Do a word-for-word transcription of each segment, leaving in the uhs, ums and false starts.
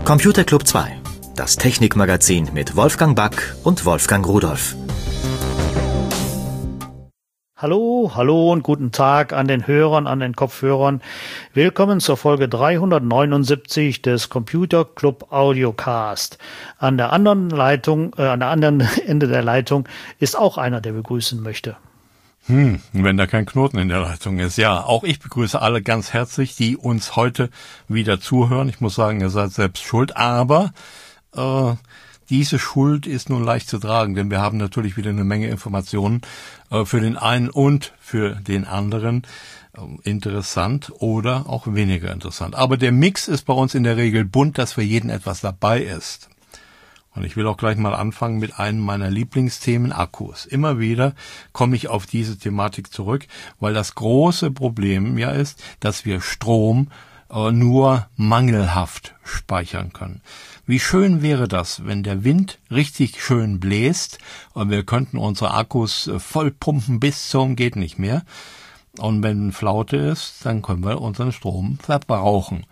Computer Club zwei, das Technikmagazin mit Wolfgang Back und Wolfgang Rudolph. Hallo, hallo und guten Tag an den Hörern, an den Kopfhörern. Willkommen zur Folge dreihundertneunundsiebzig des Computer Club Audiocast. An der anderen Leitung, äh, an der anderen Ende der Leitung ist auch einer, der begrüßen möchte. Hm, wenn da kein Knoten in der Leitung ist. Ja, auch ich begrüße alle ganz herzlich, die uns heute wieder zuhören. Ich muss sagen, ihr seid selbst schuld, aber äh, diese Schuld ist nun leicht zu tragen, denn wir haben natürlich wieder eine Menge Informationen äh, für den einen und für den anderen. Äh, interessant oder auch weniger interessant. Aber der Mix ist bei uns in der Regel bunt, dass für jeden etwas dabei ist. Und ich will auch gleich mal anfangen mit einem meiner Lieblingsthemen, Akkus. Immer wieder komme ich auf diese Thematik zurück, weil das große Problem ja ist, dass wir Strom äh, nur mangelhaft speichern können. Wie schön wäre das, wenn der Wind richtig schön bläst und wir könnten unsere Akkus äh, voll pumpen bis zum geht nicht mehr. Und wenn Flaute ist, dann können wir unseren Strom verbrauchen.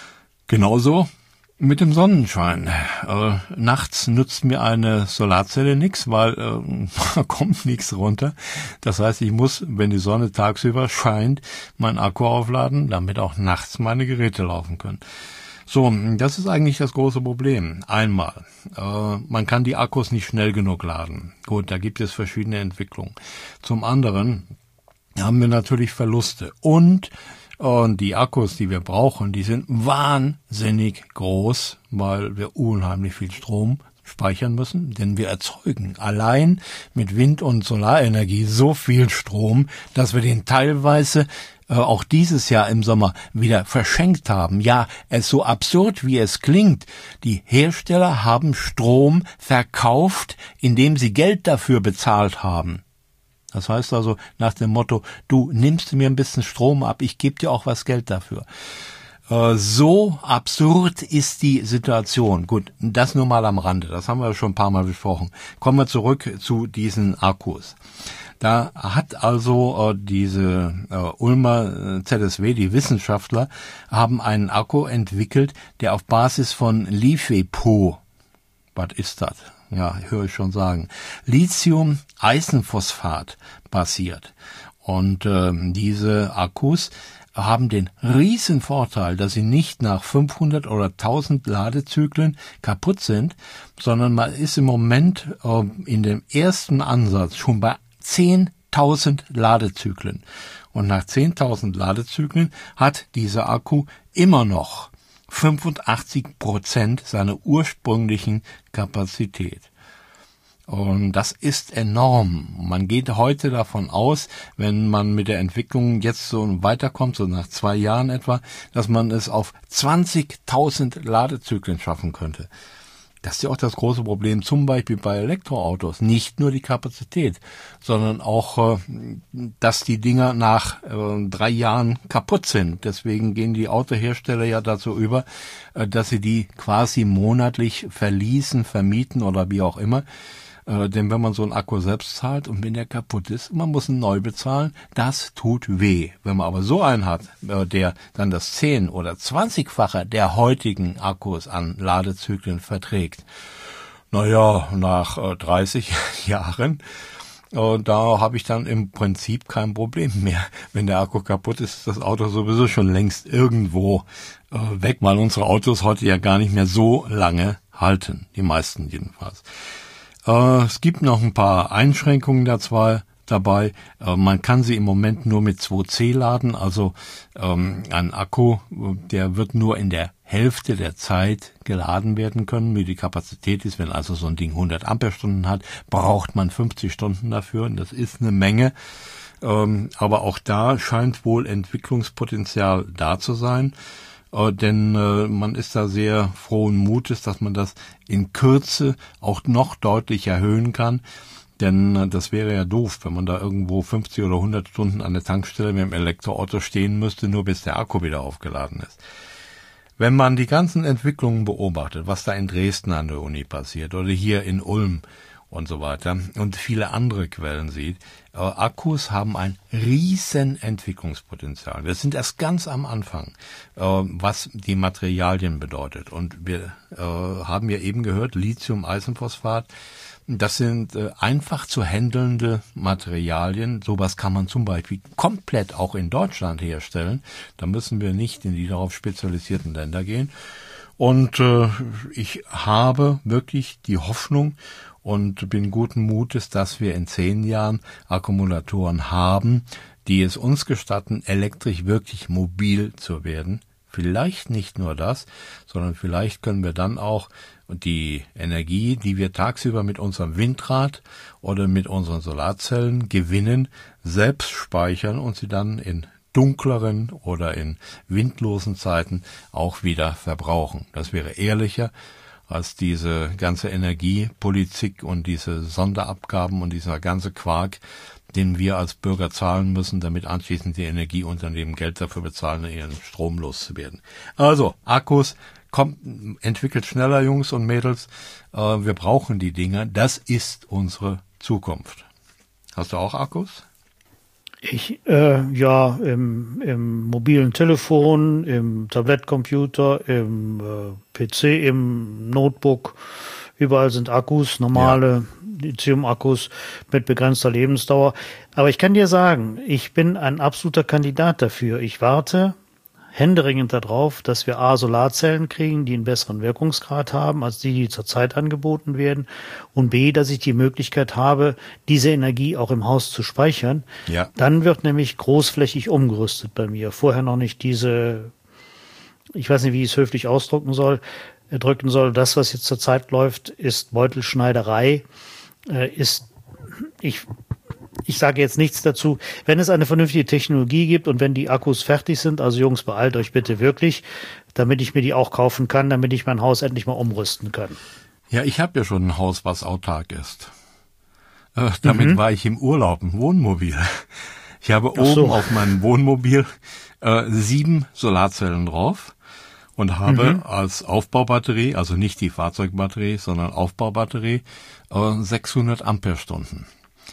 Genauso mit dem Sonnenschein. Äh, nachts nützt mir eine Solarzelle nichts, weil äh, da kommt nichts runter. Das heißt, ich muss, wenn die Sonne tagsüber scheint, meinen Akku aufladen, damit auch nachts meine Geräte laufen können. So, das ist eigentlich das große Problem. Einmal, äh, man kann die Akkus nicht schnell genug laden. Gut, da gibt es verschiedene Entwicklungen. Zum anderen haben wir natürlich Verluste und Und die Akkus, die wir brauchen, die sind wahnsinnig groß, weil wir unheimlich viel Strom speichern müssen. Denn wir erzeugen allein mit Wind- und Solarenergie so viel Strom, dass wir den teilweise äh, auch dieses Jahr im Sommer wieder verschenkt haben. Ja, es so absurd, wie es klingt. Die Hersteller haben Strom verkauft, indem sie Geld dafür bezahlt haben. Das heißt also nach dem Motto, du nimmst mir ein bisschen Strom ab, ich gebe dir auch was Geld dafür. Äh, so absurd ist die Situation. Gut, das nur mal am Rande, das haben wir schon ein paar Mal besprochen. Kommen wir zurück zu diesen Akkus. Da hat also äh, diese äh, Ulmer äh, Z S W, die Wissenschaftler, haben einen Akku entwickelt, der auf Basis von LiFePO, was ist das? Ja, höre ich schon sagen, Lithium-Eisenphosphat basiert. Und äh, diese Akkus haben den riesen Vorteil, dass sie nicht nach fünfhundert oder tausend Ladezyklen kaputt sind, sondern man ist im Moment äh, in dem ersten Ansatz schon bei zehntausend Ladezyklen. Und nach zehntausend Ladezyklen hat dieser Akku immer noch fünfundachtzig Prozent seiner ursprünglichen Kapazität. Und das ist enorm. Man geht heute davon aus, wenn man mit der Entwicklung jetzt so weiterkommt, so nach zwei Jahren etwa, dass man es auf zwanzigtausend Ladezyklen schaffen könnte. Das ist ja auch das große Problem, zum Beispiel bei Elektroautos. Nicht nur die Kapazität, sondern auch, dass die Dinger nach äh, drei Jahren kaputt sind. Deswegen gehen die Autohersteller ja dazu über, äh, dass sie die quasi monatlich verleasen, vermieten oder wie auch immer. Äh, denn wenn man so einen Akku selbst zahlt und wenn der kaputt ist, man muss ihn neu bezahlen, das tut weh. Wenn man aber so einen hat, äh, der dann das zehn- oder zwanzigfache der heutigen Akkus an Ladezyklen verträgt, naja, nach äh, dreißig Jahren, äh, da habe ich dann im Prinzip kein Problem mehr. Wenn der Akku kaputt ist, ist das Auto sowieso schon längst irgendwo äh, weg, weil unsere Autos heute ja gar nicht mehr so lange halten, die meisten jedenfalls. Äh, es gibt noch ein paar Einschränkungen dazu, dabei. Äh, man kann sie im Moment nur mit zwei C laden, also ähm, ein Akku, der wird nur in der Hälfte der Zeit geladen werden können, wie die Kapazität ist. Wenn also so ein Ding hundert Ampere-Stunden hat, braucht man fünfzig Stunden dafür und das ist eine Menge. Ähm, aber auch da scheint wohl Entwicklungspotenzial da zu sein. Uh, denn uh, man ist da sehr frohen Mutes, dass man das in Kürze auch noch deutlich erhöhen kann. Denn uh, das wäre ja doof, wenn man da irgendwo fünfzig oder hundert Stunden an der Tankstelle mit dem Elektroauto stehen müsste, nur bis der Akku wieder aufgeladen ist. Wenn man die ganzen Entwicklungen beobachtet, was da in Dresden an der Uni passiert oder hier in Ulm und so weiter und viele andere Quellen sieht, äh, Akkus haben ein riesen Entwicklungspotenzial. Wir sind erst ganz am Anfang, äh, was die Materialien bedeutet. Und wir äh, haben ja eben gehört, Lithium-Eisenphosphat, das sind äh, einfach zu handelnde Materialien. Sowas kann man zum Beispiel komplett auch in Deutschland herstellen. Da müssen wir nicht in die darauf spezialisierten Länder gehen. Und äh, ich habe wirklich die Hoffnung und bin guten Mutes, dass wir in zehn Jahren Akkumulatoren haben, die es uns gestatten, elektrisch wirklich mobil zu werden. Vielleicht nicht nur das, sondern vielleicht können wir dann auch die Energie, die wir tagsüber mit unserem Windrad oder mit unseren Solarzellen gewinnen, selbst speichern und sie dann in dunkleren oder in windlosen Zeiten auch wieder verbrauchen. Das wäre ehrlicher als diese ganze Energiepolitik und diese Sonderabgaben und dieser ganze Quark, den wir als Bürger zahlen müssen, damit anschließend die Energieunternehmen Geld dafür bezahlen, ihren Strom loszuwerden. Also, Akkus, kommt, entwickelt schneller, Jungs und Mädels. Äh, wir brauchen die Dinger. Das ist unsere Zukunft. Hast du auch Akkus? Ich, äh, ja, im, im mobilen Telefon, im Tablettcomputer, im äh, P C, im Notebook, überall sind Akkus, normale ja. Lithium-Akkus mit begrenzter Lebensdauer. Aber ich kann dir sagen, ich bin ein absoluter Kandidat dafür. Ich warte händeringend darauf, dass wir A, Solarzellen kriegen, die einen besseren Wirkungsgrad haben, als die, die zurzeit angeboten werden, und B, dass ich die Möglichkeit habe, diese Energie auch im Haus zu speichern. Ja. Dann wird nämlich großflächig umgerüstet bei mir. Vorher noch nicht diese, ich weiß nicht, wie ich es höflich ausdrücken soll, äh, drücken soll. Das, was jetzt zurzeit läuft, ist Beutelschneiderei, äh, ist, ich Ich sage jetzt nichts dazu. Wenn es eine vernünftige Technologie gibt und wenn die Akkus fertig sind, also Jungs, beeilt euch bitte wirklich, damit ich mir die auch kaufen kann, damit ich mein Haus endlich mal umrüsten kann. Ja, ich habe ja schon ein Haus, was autark ist. Äh, damit mhm. war ich im Urlaub, im Wohnmobil. Ich habe Ach oben so. auf meinem Wohnmobil äh, sieben Solarzellen drauf und habe mhm. als Aufbaubatterie, also nicht die Fahrzeugbatterie, sondern Aufbaubatterie, äh, sechshundert Ampere-Stunden.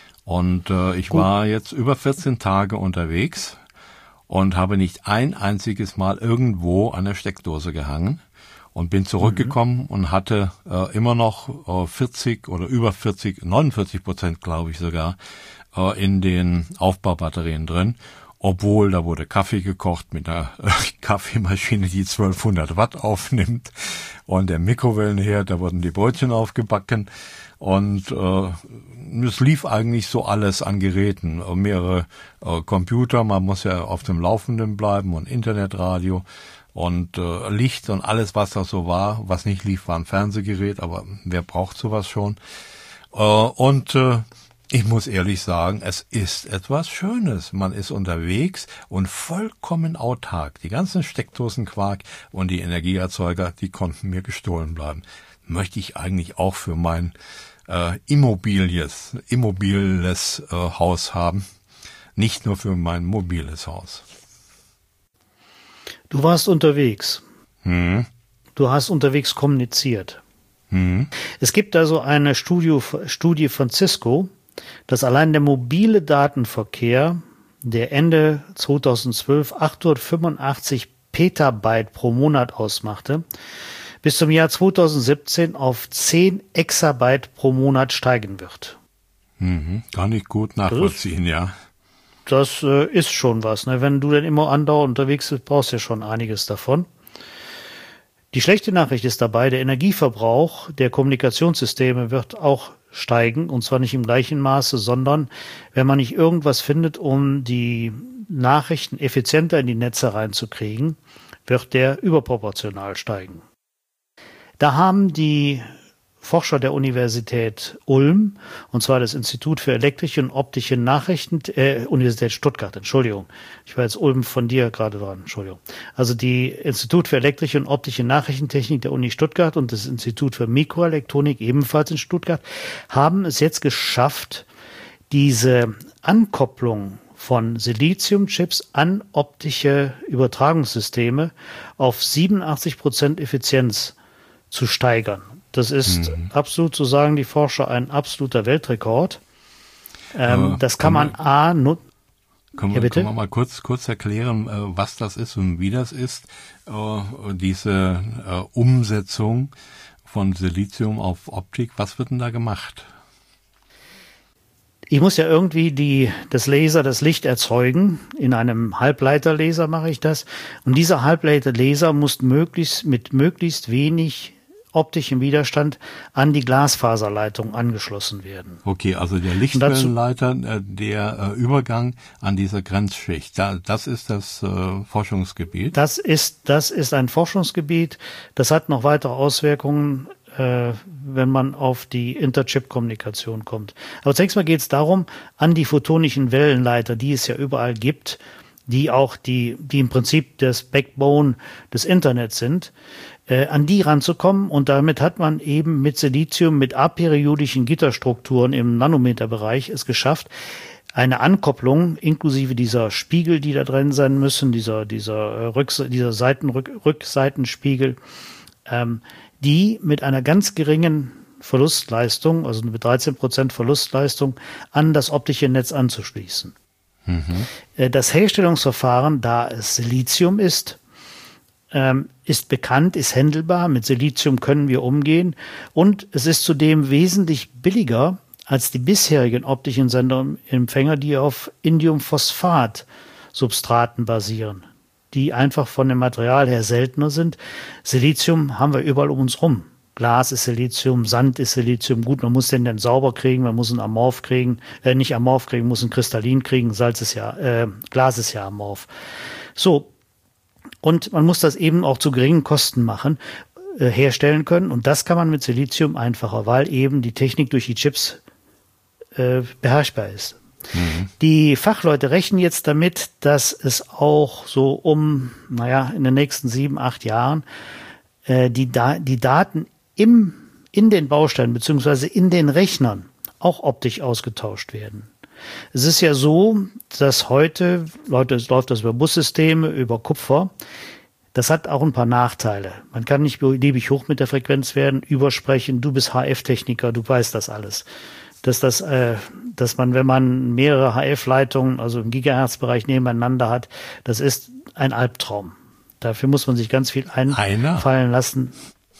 Und äh, ich Gut. war jetzt über vierzehn Tage unterwegs und habe nicht ein einziges Mal irgendwo an der Steckdose gehangen und bin zurückgekommen mhm. und hatte äh, immer noch äh, vierzig oder über vierzig, neunundvierzig Prozent, glaube ich sogar, äh, in den Aufbaubatterien drin. Obwohl, da wurde Kaffee gekocht mit einer äh, Kaffeemaschine, die zwölfhundert Watt aufnimmt, und der Mikrowellenherd, da wurden die Brötchen aufgebacken. Und äh, es lief eigentlich so alles an Geräten, mehrere äh, Computer, man muss ja auf dem Laufenden bleiben, und Internetradio und äh, Licht und alles, was da so war. Was nicht lief, war ein Fernsehgerät, aber wer braucht sowas schon? Äh, und äh, ich muss ehrlich sagen, es ist etwas Schönes. Man ist unterwegs und vollkommen autark. Die ganzen Steckdosenquark und die Energieerzeuger, die konnten mir gestohlen bleiben. Möchte ich eigentlich auch für mein äh, immobilies, immobiles äh, Haus haben, nicht nur für mein mobiles Haus. Du warst unterwegs. Hm. Du hast unterwegs kommuniziert. Hm. Es gibt also eine Studie, Studie von Cisco, dass allein der mobile Datenverkehr, der Ende zweitausendzwölf achthundertfünfundachtzig Petabyte pro Monat ausmachte, bis zum Jahr zweitausendsiebzehn auf zehn Exabyte pro Monat steigen wird. Mhm, kann ich gut nachvollziehen, das, ja. Das äh, ist schon was, ne? Wenn du denn immer andauernd unterwegs bist, brauchst du ja schon einiges davon. Die schlechte Nachricht ist dabei, der Energieverbrauch der Kommunikationssysteme wird auch steigen, und zwar nicht im gleichen Maße, sondern wenn man nicht irgendwas findet, um die Nachrichten effizienter in die Netze reinzukriegen, wird der überproportional steigen. Da haben die Forscher der Universität Ulm, und zwar das Institut für elektrische und optische Nachrichten, äh, Universität Stuttgart, Entschuldigung. Ich war jetzt Ulm von dir gerade dran, Entschuldigung. Also die Institut für elektrische und optische Nachrichtentechnik der Uni Stuttgart und das Institut für Mikroelektronik ebenfalls in Stuttgart haben es jetzt geschafft, diese Ankopplung von Siliziumchips an optische Übertragungssysteme auf siebenundachtzig Prozent Effizienz zu steigern. Das ist mhm. absolut, so sagen die Forscher, ein absoluter Weltrekord. Ähm, das kann man A nutzen. Können wir, ja, können wir mal kurz, kurz erklären, äh, was das ist und wie das ist, äh, diese äh, Umsetzung von Silizium auf Optik? Was wird denn da gemacht? Ich muss ja irgendwie die, das Laser, das Licht erzeugen. In einem Halbleiterlaser mache ich das. Und dieser Halbleiterlaser muss möglichst mit möglichst wenig optischem Widerstand an die Glasfaserleitung angeschlossen werden. Okay, also der Lichtwellenleiter, der äh, Übergang an dieser Grenzschicht, da, das ist das äh, Forschungsgebiet? Das ist, das ist ein Forschungsgebiet. Das hat noch weitere Auswirkungen, äh, wenn man auf die Interchip-Kommunikation kommt. Aber zunächst mal geht es darum, an die photonischen Wellenleiter, die es ja überall gibt, die auch die, die im Prinzip das Backbone des Internets sind, äh, an die ranzukommen. Und damit hat man eben mit Silizium, mit aperiodischen Gitterstrukturen im Nanometerbereich es geschafft, eine Ankopplung inklusive dieser Spiegel, die da drin sein müssen, dieser, dieser, Rücks dieser Seitenrück Rückseitenspiegel, ähm, die mit einer ganz geringen Verlustleistung, also mit dreizehn Prozent Verlustleistung, an das optische Netz anzuschließen. Mhm. Das Herstellungsverfahren, da es Silizium ist, ähm, ist bekannt, ist händelbar. Mit Silizium können wir umgehen. Und es ist zudem wesentlich billiger als die bisherigen optischen Senderempfänger, die auf Indiumphosphat-Substraten basieren, die einfach von dem Material her seltener sind. Silizium haben wir überall um uns rum. Glas ist Silizium, Sand ist Silizium. Gut, man muss den dann sauber kriegen, man muss einen Amorph kriegen, äh, nicht Amorph kriegen, muss einen Kristallin kriegen. Salz ist ja, äh, Glas ist ja Amorph. So. Und man muss das eben auch zu geringen Kosten machen, äh, herstellen können. Und das kann man mit Silizium einfacher, weil eben die Technik durch die Chips äh, beherrschbar ist. Mhm. Die Fachleute rechnen jetzt damit, dass es auch so um, naja, in den nächsten sieben, acht Jahren äh, die, da die Daten im, in den Bausteinen beziehungsweise in den Rechnern auch optisch ausgetauscht werden. Es ist ja so, dass heute Leute, es läuft das über Bussysteme, über Kupfer. Das hat auch ein paar Nachteile. Man kann nicht beliebig hoch mit der Frequenz werden, übersprechen. Du bist H F-Techniker, du weißt das alles. Dass das, äh, dass man, wenn man mehrere H F-Leitungen, also im Gigahertz-Bereich nebeneinander hat, das ist ein Albtraum. Dafür muss man sich ganz viel einfallen Einer? lassen.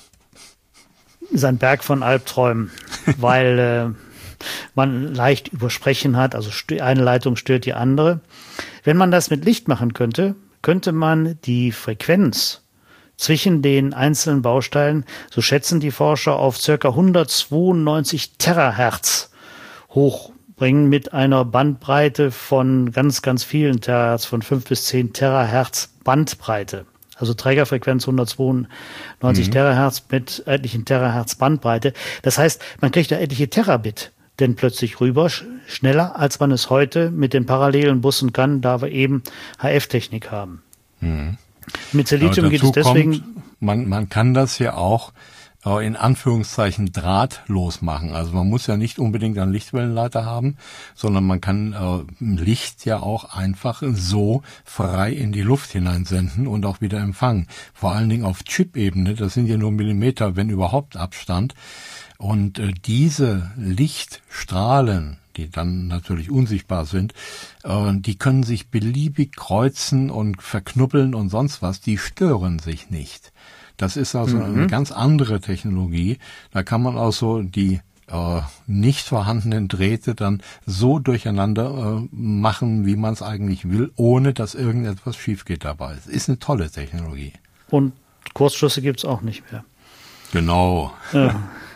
Ist ein Berg von Albträumen, weil äh, man leicht übersprechen hat, also eine Leitung stört die andere. Wenn man das mit Licht machen könnte, könnte man die Frequenz zwischen den einzelnen Baustellen, so schätzen die Forscher, auf ca. hundertzweiundneunzig Terahertz hochbringen mit einer Bandbreite von ganz, ganz vielen Terahertz, von fünf bis zehn Terahertz Bandbreite. Also Trägerfrequenz hundertzweiundneunzig mhm. Terahertz mit etlichen Terahertz Bandbreite. Das heißt, man kriegt da etliche Terabit denn plötzlich rüber, sch schneller, als man es heute mit den parallelen Bussen kann, da wir eben H F-Technik haben. Mhm. Mit Silizium geht es deswegen... Kommt, man, man kann das ja auch äh, in Anführungszeichen drahtlos machen. Also man muss ja nicht unbedingt einen Lichtwellenleiter haben, sondern man kann äh, Licht ja auch einfach so frei in die Luft hineinsenden und auch wieder empfangen. Vor allen Dingen auf Chip-Ebene, das sind ja nur Millimeter, wenn überhaupt Abstand. Und äh, diese Lichtstrahlen, die dann natürlich unsichtbar sind, äh, die können sich beliebig kreuzen und verknuppeln und sonst was, die stören sich nicht. Das ist also mhm. eine ganz andere Technologie. Da kann man auch so die äh, nicht vorhandenen Drähte dann so durcheinander äh, machen, wie man es eigentlich will, ohne dass irgendetwas schief geht dabei. Es ist eine tolle Technologie. Und Kurzschlüsse gibt's auch nicht mehr. Genau. Ja.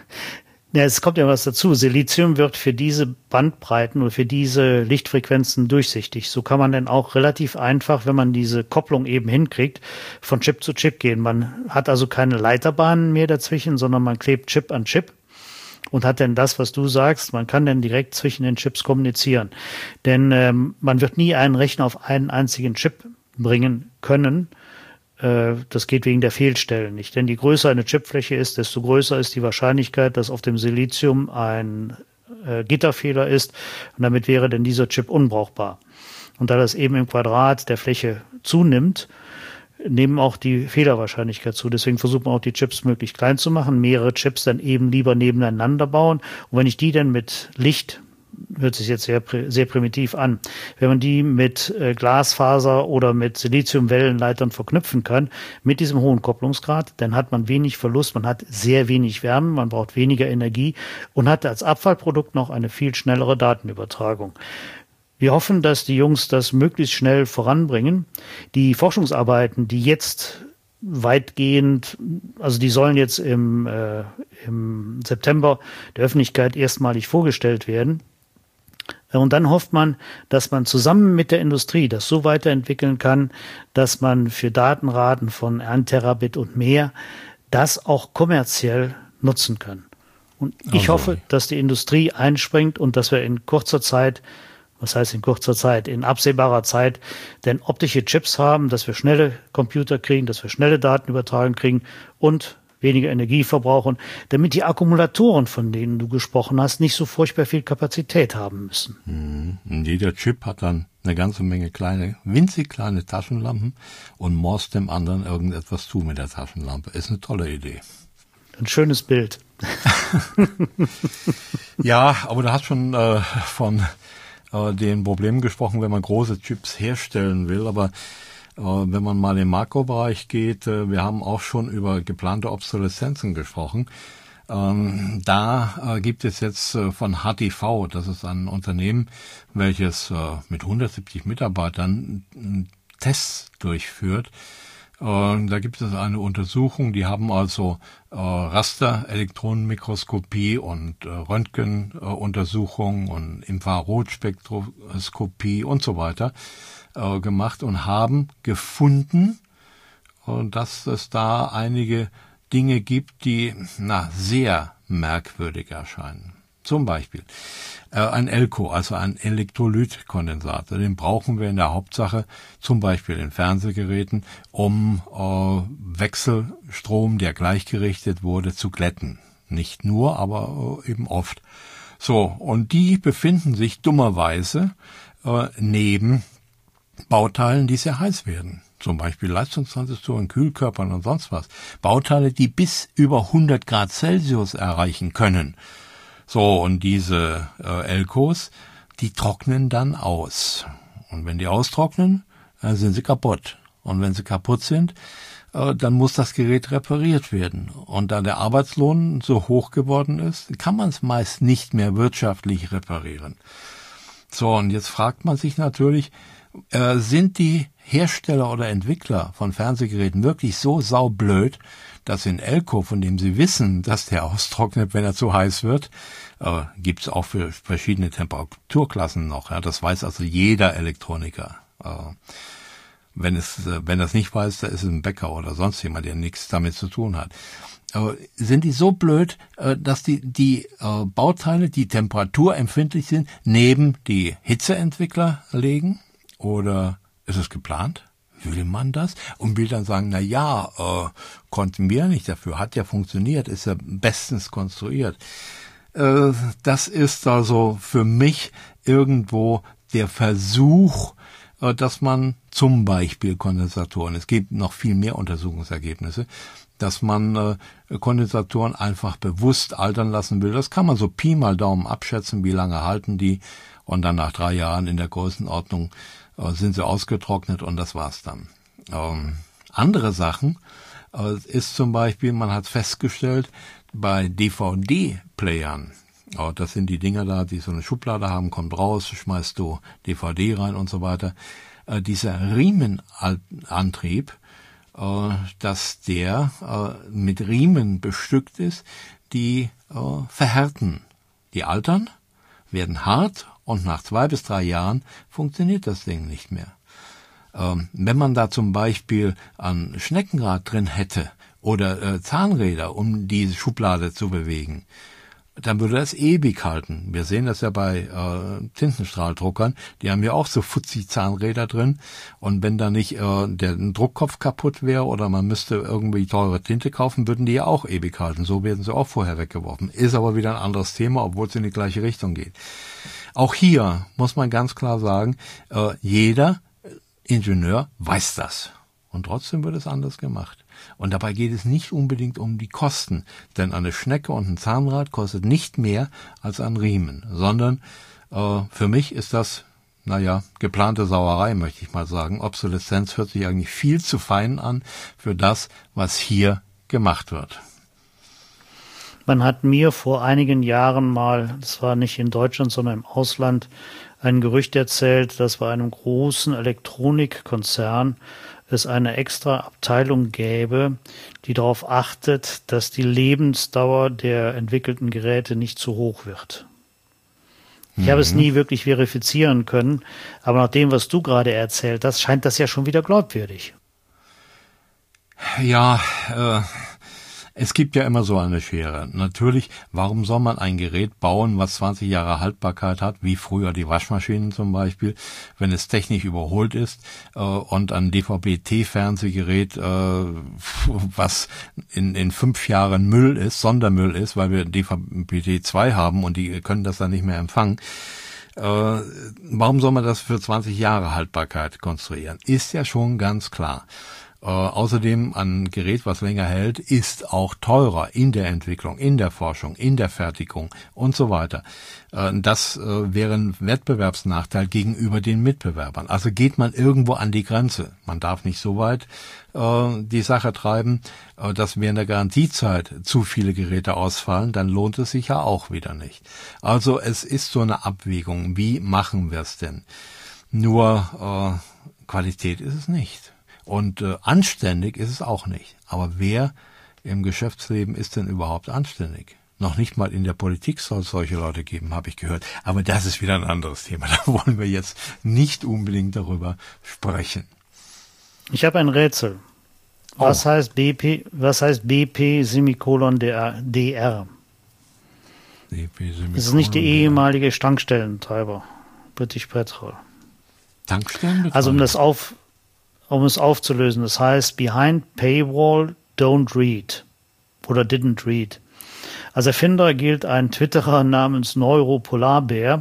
Ja, es kommt ja was dazu. Silizium wird für diese Bandbreiten oder für diese Lichtfrequenzen durchsichtig. So kann man dann auch relativ einfach, wenn man diese Kopplung eben hinkriegt, von Chip zu Chip gehen. Man hat also keine Leiterbahnen mehr dazwischen, sondern man klebt Chip an Chip und hat dann das, was du sagst, man kann dann direkt zwischen den Chips kommunizieren. Denn ähm, man wird nie einen Rechner auf einen einzigen Chip bringen können. Das geht wegen der Fehlstellen nicht. Denn je größer eine Chipfläche ist, desto größer ist die Wahrscheinlichkeit, dass auf dem Silizium ein äh, Gitterfehler ist. Und damit wäre denn dieser Chip unbrauchbar. Und da das eben im Quadrat der Fläche zunimmt, nehmen auch die Fehlerwahrscheinlichkeit zu. Deswegen versucht man auch die Chips möglichst klein zu machen, mehrere Chips dann eben lieber nebeneinander bauen. Und wenn ich die dann mit Licht, hört sich jetzt sehr, sehr primitiv an, wenn man die mit äh, Glasfaser oder mit Siliziumwellenleitern verknüpfen kann, mit diesem hohen Kopplungsgrad, dann hat man wenig Verlust, man hat sehr wenig Wärme, man braucht weniger Energie und hat als Abfallprodukt noch eine viel schnellere Datenübertragung. Wir hoffen, dass die Jungs das möglichst schnell voranbringen. Die Forschungsarbeiten, die jetzt weitgehend, also die sollen jetzt im, äh, im September der Öffentlichkeit erstmalig vorgestellt werden. Und dann hofft man, dass man zusammen mit der Industrie das so weiterentwickeln kann, dass man für Datenraten von ein Terabit und mehr das auch kommerziell nutzen kann. Und ich also. hoffe, dass die Industrie einspringt und dass wir in kurzer Zeit, was heißt in kurzer Zeit, in absehbarer Zeit, denn optische Chips haben, dass wir schnelle Computer kriegen, dass wir schnelle Daten übertragen kriegen und weniger Energie verbrauchen, damit die Akkumulatoren, von denen du gesprochen hast, nicht so furchtbar viel Kapazität haben müssen. Mhm. Jeder Chip hat dann eine ganze Menge kleine, winzig kleine Taschenlampen und morst dem anderen irgendetwas zu mit der Taschenlampe. Ist eine tolle Idee. Ein schönes Bild. Ja, aber du hast schon äh, von äh, den Problemen gesprochen, wenn man große Chips herstellen will, aber wenn man mal im Makrobereich geht, wir haben auch schon über geplante Obsoleszenzen gesprochen. Da gibt es jetzt von H T V, das ist ein Unternehmen, welches mit hundertsiebzig Mitarbeitern Tests durchführt. Da gibt es eine Untersuchung, die haben also Raster-Elektronenmikroskopie und Röntgenuntersuchungen und Infrarotspektroskopie und so weiter gemacht und haben gefunden, dass es da einige Dinge gibt, die na sehr merkwürdig erscheinen. Zum Beispiel äh, ein Elko, also ein Elektrolytkondensator, den brauchen wir in der Hauptsache zum Beispiel in Fernsehgeräten, um äh, Wechselstrom, der gleichgerichtet wurde, zu glätten. Nicht nur, aber äh, eben oft. So, und die befinden sich dummerweise äh, neben Bauteilen, die sehr heiß werden. Zum Beispiel Leistungstransistoren, Kühlkörpern und sonst was. Bauteile, die bis über hundert Grad Celsius erreichen können. So, und diese äh, Elkos, die trocknen dann aus. Und wenn die austrocknen, dann sind sie kaputt. Und wenn sie kaputt sind, äh, dann muss das Gerät repariert werden. Und da der Arbeitslohn so hoch geworden ist, kann man es meist nicht mehr wirtschaftlich reparieren. So, und jetzt fragt man sich natürlich, Äh, sind die Hersteller oder Entwickler von Fernsehgeräten wirklich so saublöd, dass in Elko, von dem sie wissen, dass der austrocknet, wenn er zu heiß wird, äh, gibt es auch für verschiedene Temperaturklassen noch. Ja, das weiß also jeder Elektroniker. Äh, wenn es, äh, wenn das nicht weiß, da ist es ein Bäcker oder sonst jemand, der nichts damit zu tun hat. Äh, sind die so blöd, äh, dass die die äh, Bauteile, die temperaturempfindlich sind, neben die Hitzeentwickler legen? Oder ist es geplant? Will man das? Und will dann sagen, na ja, äh, konnten wir nicht dafür, hat ja funktioniert, ist ja bestens konstruiert. Äh, das ist also für mich irgendwo der Versuch, äh, dass man zum Beispiel Kondensatoren, es gibt noch viel mehr Untersuchungsergebnisse, dass man äh, Kondensatoren einfach bewusst altern lassen will. Das kann man so Pi mal Daumen abschätzen, wie lange halten die, und dann nach drei Jahren in der Größenordnung sind sie ausgetrocknet und das war's dann. Ähm, andere Sachen äh, ist zum Beispiel, man hat festgestellt, bei D V D-Playern, äh, das sind die Dinger da, die so eine Schublade haben, kommt raus, schmeißt du D V D rein und so weiter, äh, dieser Riemenantrieb, äh, dass der äh, mit Riemen bestückt ist, die äh, verhärten. Die altern, werden hart, und nach zwei bis drei Jahren funktioniert das Ding nicht mehr. Ähm, wenn man da zum Beispiel ein Schneckenrad drin hätte oder äh, Zahnräder, um diese Schublade zu bewegen, dann würde das ewig halten. Wir sehen das ja bei äh, Tintenstrahldruckern, die haben ja auch so Fuzzi-Zahnräder drin, und wenn da nicht äh, der Druckkopf kaputt wäre oder man müsste irgendwie teure Tinte kaufen, würden die ja auch ewig halten. So werden sie auch vorher weggeworfen. Ist aber wieder ein anderes Thema, obwohl es in die gleiche Richtung geht. Auch hier muss man ganz klar sagen, äh, jeder Ingenieur weiß das. Und trotzdem wird es anders gemacht. Und dabei geht es nicht unbedingt um die Kosten, denn eine Schnecke und ein Zahnrad kostet nicht mehr als ein Riemen, sondern äh, für mich ist das, naja, geplante Sauerei, möchte ich mal sagen. Obsoleszenz hört sich eigentlich viel zu fein an für das, was hier gemacht wird. Man hat mir vor einigen Jahren mal, das war nicht in Deutschland, sondern im Ausland, ein Gerücht erzählt, dass bei einem großen Elektronikkonzern es eine extra Abteilung gäbe, die darauf achtet, dass die Lebensdauer der entwickelten Geräte nicht zu hoch wird. Ich mhm. habe es nie wirklich verifizieren können, aber nach dem, was du gerade erzählt hast, scheint das ja schon wieder glaubwürdig. Ja, äh, es gibt ja immer so eine Schere. Natürlich, warum soll man ein Gerät bauen, was zwanzig Jahre Haltbarkeit hat, wie früher die Waschmaschinen zum Beispiel, wenn es technisch überholt ist äh, und ein D V B-T-Fernsehgerät, äh, was in, in fünf Jahren Müll ist, Sondermüll ist, weil wir D V B T zwei haben und die können das dann nicht mehr empfangen. Äh, warum soll man das für zwanzig Jahre Haltbarkeit konstruieren? Ist ja schon ganz klar. Äh, außerdem ein Gerät, was länger hält, ist auch teurer in der Entwicklung, in der Forschung, in der Fertigung und so weiter. Äh, das äh, wäre ein Wettbewerbsnachteil gegenüber den Mitbewerbern. Also geht man irgendwo an die Grenze. Man darf nicht so weit äh, die Sache treiben, äh, dass während der Garantiezeit zu viele Geräte ausfallen, dann lohnt es sich ja auch wieder nicht. Also es ist so eine Abwägung. Wie machen wir es denn? Nur äh, Qualität ist es nicht. Und äh, anständig ist es auch nicht. Aber wer im Geschäftsleben ist denn überhaupt anständig? Noch nicht mal in der Politik soll es solche Leute geben, habe ich gehört. Aber das ist wieder ein anderes Thema. Da wollen wir jetzt nicht unbedingt darüber sprechen. Ich habe ein Rätsel. Was oh. heißt B P, was heißt B P Semikolon D R? B P Semikolon. Das ist nicht die ehemalige Tankstellentreiber. British Petrol. Tankstellentreiber? Also um das auf Um es aufzulösen, das heißt Behind Paywall Don't Read oder Didn't Read. Als Erfinder gilt ein Twitterer namens Neuropolarbär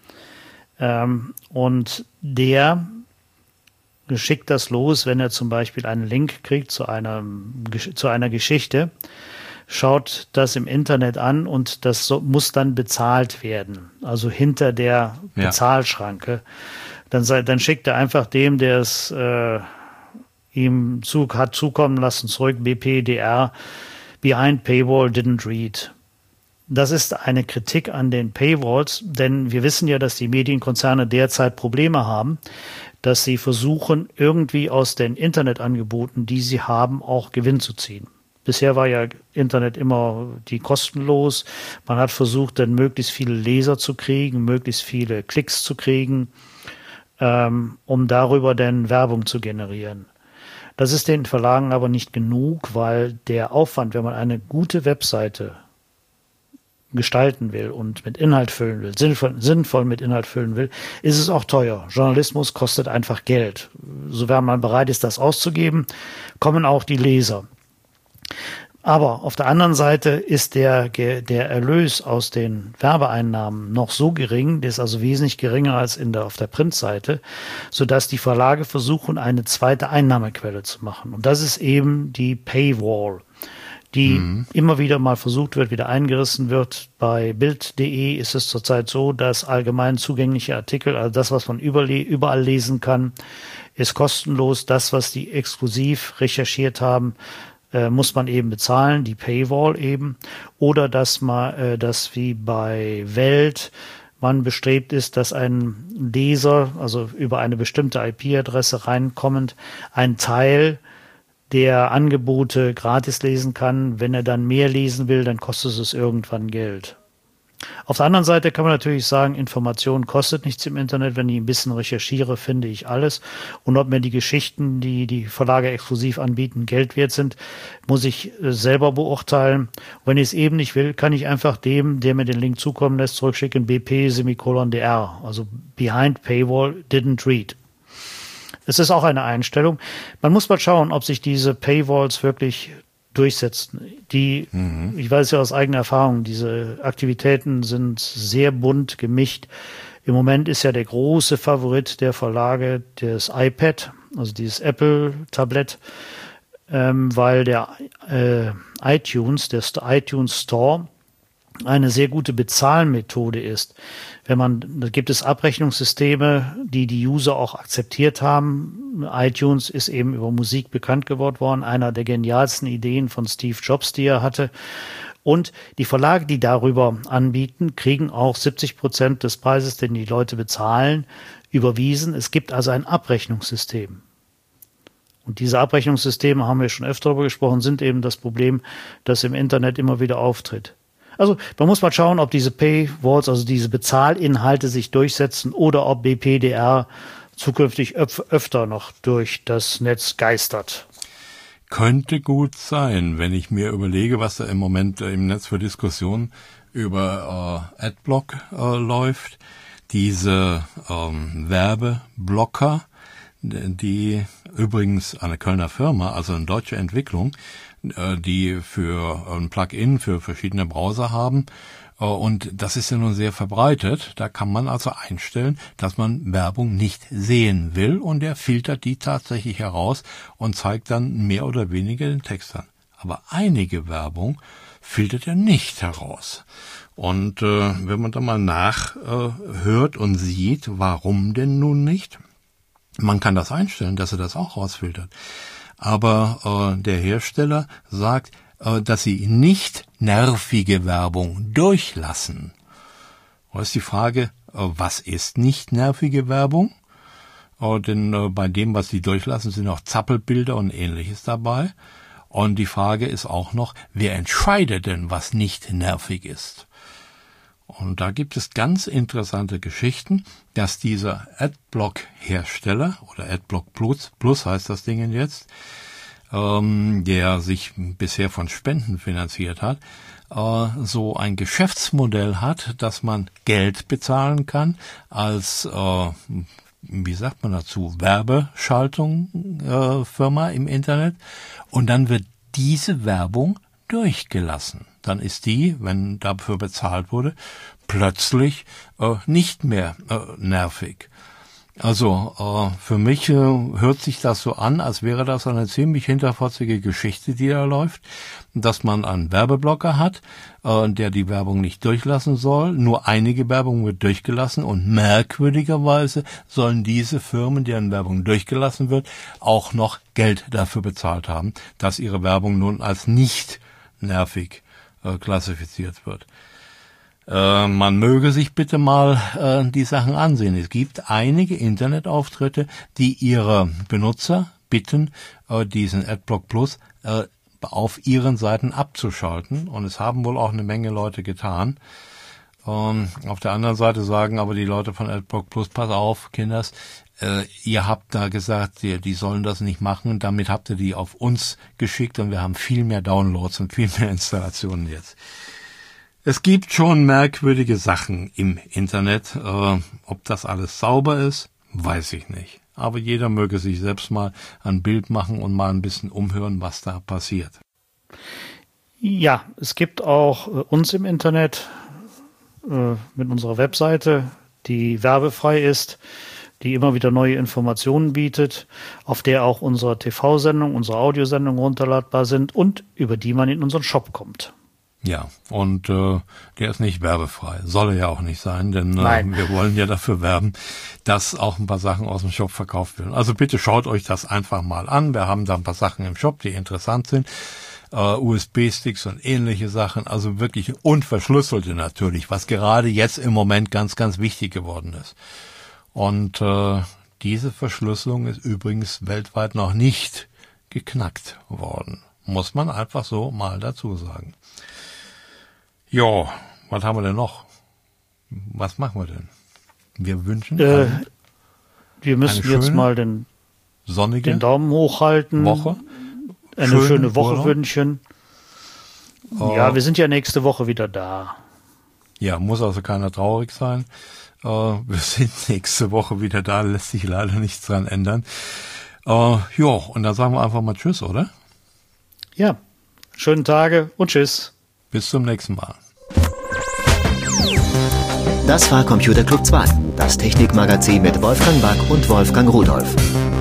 ähm, und der schickt das los, wenn er zum Beispiel einen Link kriegt zu einer, zu einer Geschichte, schaut das im Internet an und das so, muss dann bezahlt werden, also hinter der ja. Bezahlschranke. Dann, sei, dann schickt er einfach dem, der es äh, ihm zu, hat zukommen lassen, zurück, B P D R, Behind Paywall Didn't Read. Das ist eine Kritik an den Paywalls, denn wir wissen ja, dass die Medienkonzerne derzeit Probleme haben, dass sie versuchen, irgendwie aus den Internetangeboten, die sie haben, auch Gewinn zu ziehen. Bisher war ja Internet immer die kostenlos. Man hat versucht, dann möglichst viele Leser zu kriegen, möglichst viele Klicks zu kriegen, ähm, um darüber dann Werbung zu generieren. Das ist den Verlagen aber nicht genug, weil der Aufwand, wenn man eine gute Webseite gestalten will und mit Inhalt füllen will, sinnvoll, sinnvoll mit Inhalt füllen will, ist es auch teuer. Journalismus kostet einfach Geld. Sofern man bereit ist, das auszugeben, kommen auch die Leser. Aber auf der anderen Seite ist der, der Erlös aus den Werbeeinnahmen noch so gering, der ist also wesentlich geringer als in der, auf der Printseite, sodass die Verlage versuchen, eine zweite Einnahmequelle zu machen. Und das ist eben die Paywall, die mhm. immer wieder mal versucht wird, wieder eingerissen wird. Bei Bild punkt de ist es zurzeit so, dass allgemein zugängliche Artikel, also das, was man überall lesen kann, ist kostenlos. Das, was die exklusiv recherchiert haben, muss man eben bezahlen, die Paywall eben, oder dass man, äh, dass wie bei Welt man bestrebt ist, dass ein Leser, also über eine bestimmte I P-Adresse reinkommend, ein Teil der Angebote gratis lesen kann. Wenn er dann mehr lesen will, dann kostet es irgendwann Geld. Auf der anderen Seite kann man natürlich sagen, Information kostet nichts im Internet. Wenn ich ein bisschen recherchiere, finde ich alles. Und ob mir die Geschichten, die die Verlage exklusiv anbieten, Geld wert sind, muss ich selber beurteilen. Und wenn ich es eben nicht will, kann ich einfach dem, der mir den Link zukommen lässt, zurückschicken, B P Semikolon D R, also Behind Paywall Didn't Read. Es ist auch eine Einstellung. Man muss mal schauen, ob sich diese Paywalls wirklich durchsetzen. Die, mhm. ich weiß ja aus eigener Erfahrung, diese Aktivitäten sind sehr bunt gemischt. Im Moment ist ja der große Favorit der Verlage das iPad, also dieses Apple-Tablett, ähm, weil der äh, iTunes, der iTunes Store, eine sehr gute Bezahlmethode ist. Wenn man, da gibt es Abrechnungssysteme, die die User auch akzeptiert haben. iTunes ist eben über Musik bekannt geworden worden, einer der genialsten Ideen von Steve Jobs, die er hatte. Und die Verlage, die darüber anbieten, kriegen auch siebzig Prozent des Preises, den die Leute bezahlen, überwiesen. Es gibt also ein Abrechnungssystem. Und diese Abrechnungssysteme, haben wir schon öfter darüber gesprochen, sind eben das Problem, das im Internet immer wieder auftritt. Also man muss mal schauen, ob diese Paywalls, also diese Bezahlinhalte sich durchsetzen oder ob B P D R zukünftig öf- öfter noch durch das Netz geistert. Könnte gut sein, wenn ich mir überlege, was da im Moment äh, im Netz für Diskussionen über äh, Adblock äh, läuft. Diese ähm, Werbeblocker, die übrigens eine Kölner Firma, also eine deutsche Entwicklung, äh, die für ein Plugin für verschiedene Browser haben. Und das ist ja nun sehr verbreitet. Da kann man also einstellen, dass man Werbung nicht sehen will, und der filtert die tatsächlich heraus und zeigt dann mehr oder weniger den Text an. Aber einige Werbung filtert er nicht heraus. Und äh, wenn man da mal nachhört äh, und sieht, warum denn nun nicht? Man kann das einstellen, dass er das auch rausfiltert. Aber äh, der Hersteller sagt, dass sie nicht nervige Werbung durchlassen. Da ist die Frage, was ist nicht nervige Werbung? Denn bei dem, was sie durchlassen, sind auch Zappelbilder und Ähnliches dabei. Und die Frage ist auch noch, wer entscheidet denn, was nicht nervig ist? Und da gibt es ganz interessante Geschichten, dass dieser Adblock-Hersteller, oder Adblock Plus, Plus heißt das Ding jetzt, der sich bisher von Spenden finanziert hat, so ein Geschäftsmodell hat, dass man Geld bezahlen kann als, wie sagt man dazu, Werbeschaltung Firma im Internet, und dann wird diese Werbung durchgelassen. Dann ist die, wenn dafür bezahlt wurde, plötzlich nicht mehr nervig. Also äh, für mich äh, hört sich das so an, als wäre das eine ziemlich hinterfotzige Geschichte, die da läuft, dass man einen Werbeblocker hat, äh, der die Werbung nicht durchlassen soll. Nur einige Werbung wird durchgelassen, und merkwürdigerweise sollen diese Firmen, deren Werbung durchgelassen wird, auch noch Geld dafür bezahlt haben, dass ihre Werbung nun als nicht nervig äh, klassifiziert wird. Äh, man möge sich bitte mal äh, die Sachen ansehen. Es gibt einige Internetauftritte, die ihre Benutzer bitten, äh, diesen Adblock Plus äh, auf ihren Seiten abzuschalten. Und es haben wohl auch eine Menge Leute getan. Ähm, auf der anderen Seite sagen aber die Leute von Adblock Plus, pass auf, Kinders, äh, ihr habt da gesagt, die, die sollen das nicht machen. Damit habt ihr die auf uns geschickt, und wir haben viel mehr Downloads und viel mehr Installationen jetzt. Es gibt schon merkwürdige Sachen im Internet. Äh, ob das alles sauber ist, weiß ich nicht. Aber jeder möge sich selbst mal ein Bild machen und mal ein bisschen umhören, was da passiert. Ja, es gibt auch äh, uns im Internet äh, mit unserer Webseite, die werbefrei ist, die immer wieder neue Informationen bietet, auf der auch unsere T V-Sendung, unsere Audiosendungen runterladbar sind und über die man in unseren Shop kommt. Ja, und äh, der ist nicht werbefrei. Soll er ja auch nicht sein, denn äh, wir wollen ja dafür werben, dass auch ein paar Sachen aus dem Shop verkauft werden. Also bitte schaut euch das einfach mal an. Wir haben da ein paar Sachen im Shop, die interessant sind. Uh, U S B-Sticks und ähnliche Sachen, also wirklich unverschlüsselte natürlich, was gerade jetzt im Moment ganz, ganz wichtig geworden ist. Und äh, diese Verschlüsselung ist übrigens weltweit noch nicht geknackt worden. Muss man einfach so mal dazu sagen. Ja, was haben wir denn noch? Was machen wir denn? Wir wünschen äh, wir müssen jetzt mal den, sonnige den Daumen hochhalten. Woche. Eine schöne, schöne Woche Urlaub. wünschen. Uh, ja, wir sind ja nächste Woche wieder da. Ja, muss also keiner traurig sein. Uh, wir sind nächste Woche wieder da, lässt sich leider nichts dran ändern. Uh, ja, und dann sagen wir einfach mal Tschüss, oder? Ja, schönen Tage und Tschüss. Bis zum nächsten Mal. Das war Computer Club zwei, das Technikmagazin mit Wolfgang Back und Wolfgang Rudolph.